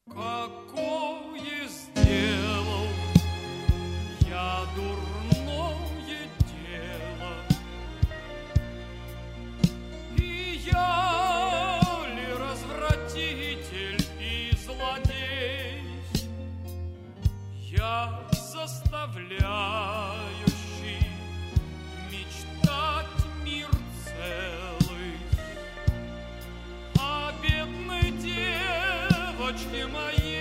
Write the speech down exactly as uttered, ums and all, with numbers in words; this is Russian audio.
Какое сделал я дурное дело, и я ли развратитель и злодей, я заставляющий мечтать мир целый о бедной девочке моей.